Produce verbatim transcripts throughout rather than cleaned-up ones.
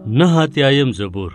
نه اتیایم زبور.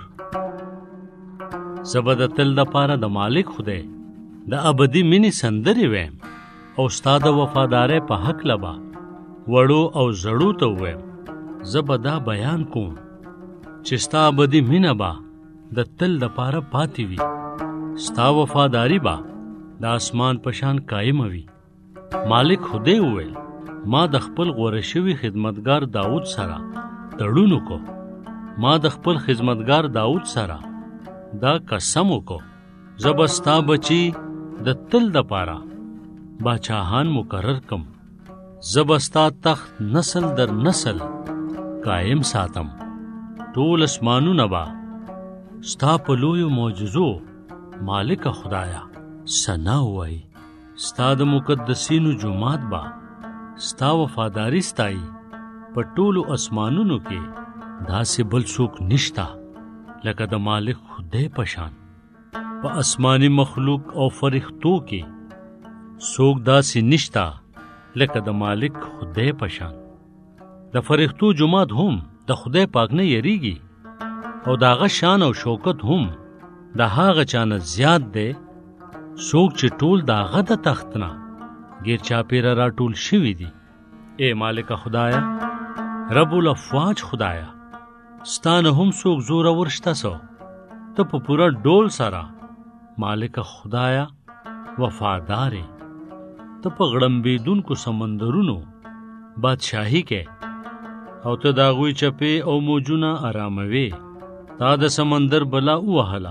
زبه د تل دپاره د مالک خدای د ابدي مینې سندرې ویم او ستا د وفادارۍ په هکله به وړو او زړو ته وویم. زه به دا بیان کوم چې ستا ابدي مینه به د تل دپاره پاتې وي. ستا وفاداري به د اسمان په شان قایمه وي. مالک خدای وویل ما د خپل غوره شوي خدمتګار داود سره تړون وکړو. ما د خپل خدمتګار داود سره دا قسم وکړو زه به ستا بچي د تل دپاره باچاهان مقرر کم. زه به ستا تخت نسل در نسل قایم ساتم. ټول اسمانونه به ستا په لویو معجزو مالک خدایا ثنا ووایي. ستا د مقدسینو جومات به ستا وفاداري ستایي. په ټولو اسمانونو کې داسې بل څوک نشته لکه د مالک خدای په شان. په اسماني مخلوق او فرښتو کې څوک داسې نشته لکه د مالک خدای په شان. د فرښتو جومات هم د خدای پاک نه یریږي او د هغه شان او شوکت هم د هغه چا نه زیات دی څوک چې ټول د هغه د تخت نه ګیر چاپېره راټول شوي دي. ای مالک خدایا رب الافواج خدایا ستا نه هم څوک زورور شته سو. ته په پوره ډول سره مالک خدایا وفادارې. ته په غړمبېدونکو سمندرونو بادشاهي کې او ته د هغوی چپې او موجونه اراموې. تا د سمندر بلا ووهله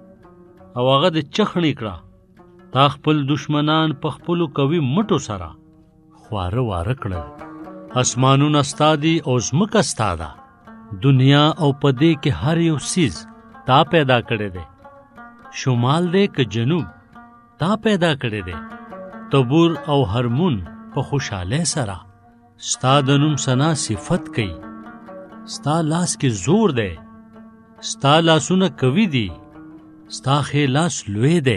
او هغه د چخڼې کړه. تا خپل دشمنان په خپلو قوي مټو سره خواره واره کړل. اسمانونه ستا دي او ځمکه ستا ده. دنیا او په دې کې هر یو څیز تا پیدا کړی دی. شمال دی که جنوب تا پیدا کړی دی. تبور او هرمون په خوشحالی سره ستا د نوم ثنا صفت کوي. ستا لاس کې زور دی. ستا لاسونه قوي دي. ستا ښی لاس لوی دی.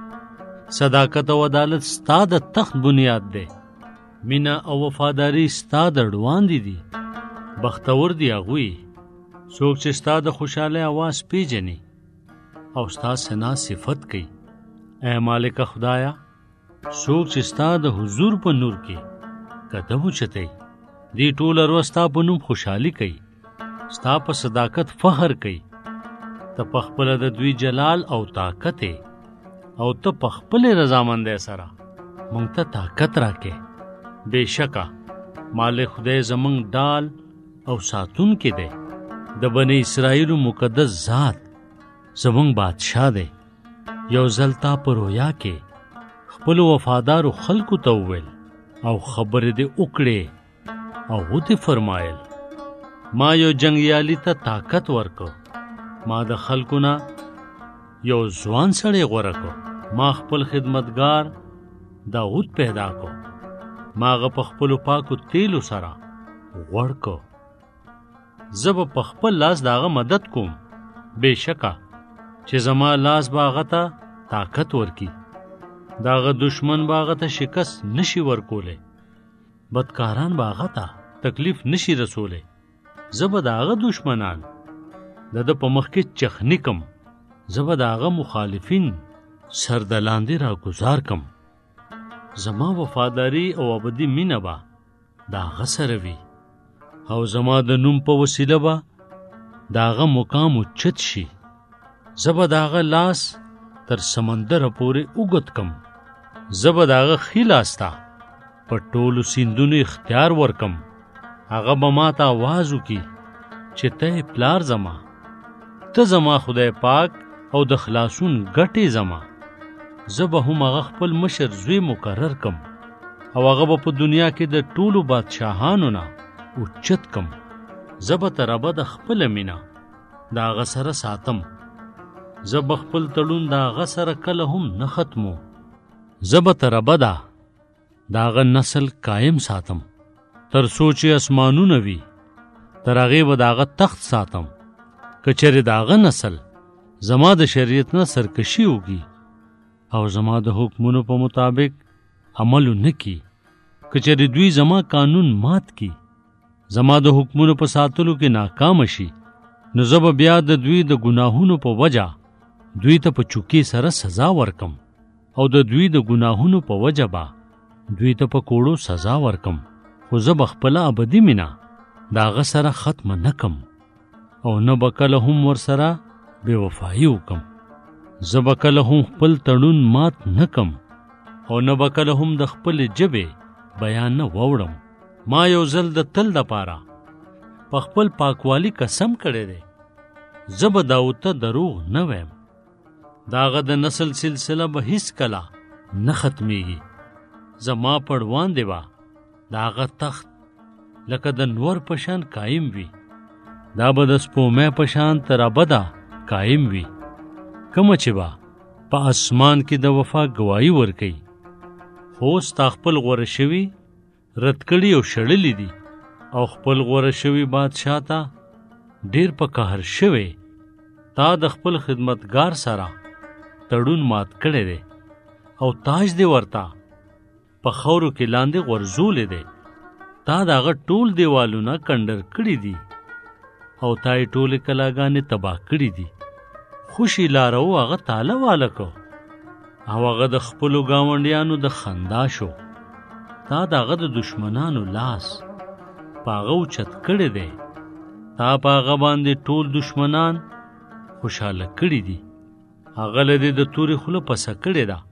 صداقت او عدالت ستا د تخت بنیاد دی. مینه او وفاداري ستا د ډواندې دي. بختور دي هغوی څوک چې ستا د خوشحالۍ اواز پیژني او ستا ثنا صفت کوي. ای مالک خدایا څوک چې ستا د حضور په نور کې قدم اوچتوي دې ټوله ورځ ستا په نوم خوشحالي کوي. ستا په صداقت فخر کوي. ته پخپله د دوی جلال او طاقت او ته پخپلې رضامندۍ سره موږ ته طاقت راکې. بېشکه مالک خدای زموږ ډال او ساتونکی دی. د بني اسرائیلو مقدس ذات زموږ بادشاه دی. یو ځل تا په رویا کې خپلو وفادارو خلکو ته وویل او خبرې دې وکړې او ودې فرمایل ما یو جنګیالي ته طاقت ورکړ. ما د خلکو نه یو ځوان سړی غوره کړ. ما خپل خدمتګار داود پیدا کړ. ما هغه په خپلو پاکو تیلو سره غوړ کړ. زه به په خپل لاس د هغه مدد کوم. بېشکه چې زما لاس به هغه ته طاقت ورکي. د هغه دشمن به هغه ته شکست نشي ورکولی. بدکاران به هغه ته تکلیف نشي رسولی. زه به د هغه دشمنان د ده په مخ کې چخني کم. زه به د هغه مخالفین سر د لاندې راګزار کم. زما وفاداري او ابدي مینه به د هغه سره وي او زما د نوم په وسیله به د هغه مقام اوچت شي. زه به د هغه لاس تر سمندره پورې اوږد کم. زه به د هغه ښي لاس ته په ټولو سیندونو اختیار ورکم. هغه به ما ته آواز وکړي چې ته یې پلار زما. ته زما خدای پاک او د خلاصون ګټې زما. زه به هم هغه خپل مشر زوی مقرر کم او هغه به په دنیا کې د ټولو بادشاهانو نه اوچت کم. زه به تر ابده خپله مینه د هغه سره ساتم. زه به خپل تړون د هغه سره کله هم نه ختمو. زه به تر ابده د هغه نسل قایم ساتم. تر څو چې اسمانونه وي تر هغې به د هغه تخت ساتم. که چېرې د هغه نسل زما د شریعت نه سرکشي وکړي او زما د حکمونو په مطابق عمل ونه کړي، که چېرې دوی زما قانون مات کړي، زما د حکمونو په ساتلو کې ناکام شي نو زه به بیا د دوی د ګناهونو په وجه دوی ته په چوکۍ سره سزا ورکم او د دوی د ګناهونو په وجه به دوی ته په کوړو سزا ورکم، خو زه به خپله ابدي مینه د هغه سره ختمه نه کم او نه به کله هم ورسره بې وفایي وکم. زه به کله هم خپل تړون مات نه کم او نه به کله هم د خپلې ژبې بیان نه ووړم. ما یو ځل د تل دپاره په خپل پاکوالي قسم کړی دی، زه به داود ته دروغ نه ویم. د هغه د نسل سلسله به هیڅکله نه ختمیږي. زما پړوان دی به د هغه تخت لکه د نور په شان قایم وي، دا به د سپومې په شان تر ابده قایم وي. کومه چې به په اسمان کې د وفا ګواهي ورکوي، خو ستا خپل غوره شوي رد کړي او شړلي دي او خپل غوره شوي بادشاه ته ډېر په قهر شوی. تا د خپل خدمتګار سره تړون مات کړی دی او تاج دی ورته په خاورو کې لاندې غورځولی دی. تا د هغه ټول دیوالونه کنډر کړي دي او تا یې ټولې کلاګانې تباه کړي دي. خوشي لاره و هغه تاله واله کو او هغه د خپلو ګاونډیانو د خندا شو. تا د هغه د دشمنانو لاس په هغه اوچت کړی دی. تا په هغه باندې ټول دشمنان خوشحاله کړي دي. هغه له دې د تورې خوله پسه کړې ده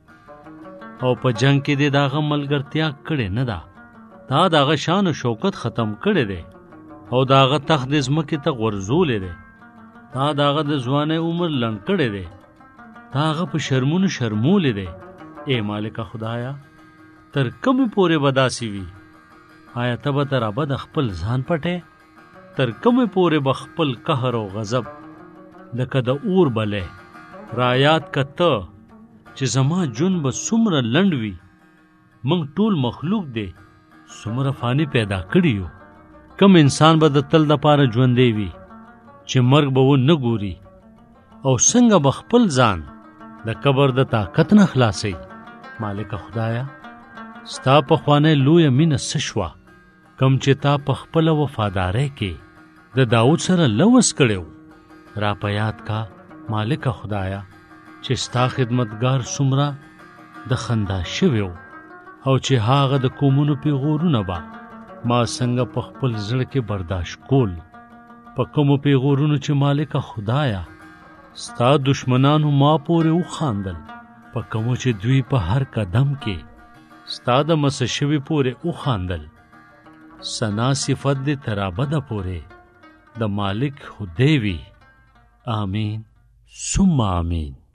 او په جنګ کې دې د هغه ملګرتیا کړې نه ده. تا د هغه شان و شوکت ختم کړی دی او د هغه تخت دې ځمکې ته غورځولی دی. تا د هغه د ځوانۍ عمر لنډ کړی دی. تا هغه په شرمونو شرمولی دی. ای مالکه خدایا، تر کومې پورې به داسې وي؟ آیا ته به تر ابده خپل ځان پټې؟ تر کومې پورې به خپل قهر او غضب لکه د اور بلې رایاد که ته چې زما جون به څومره لنډ وي؟ موږ ټول مخلوق دی څومره فانی پیدا کړي یو. کم انسان به د تل دپاره ژوندی وي چې مرګ به و نه ګوري او څنګه به خپل ځان د قبر د طاقت نه خلاصوي؟ مالکه خدایا، ستا پخوانی لویه مینه څه شوه کم چې تا په خپله وفادارۍ کې د داود سره لوس کړی و؟ را په یاد کا مالکه خدایا چې ستا خدمتګار څومره د خندا شوی و او چې هغه د قومونو پیغورونه به ما څنګه په خپل زړه کې برداشت کول. په کومو پیغورونو چې مالکه خدایا ستا دشمنانو ما پورې وخاندل، په کومو چې دوی په هر قدم کې ستا د مسه شوي پورې وخاندل. ثنا صفت دې تر ابده پورې د مالک خدای وي. آمین ثم آمین.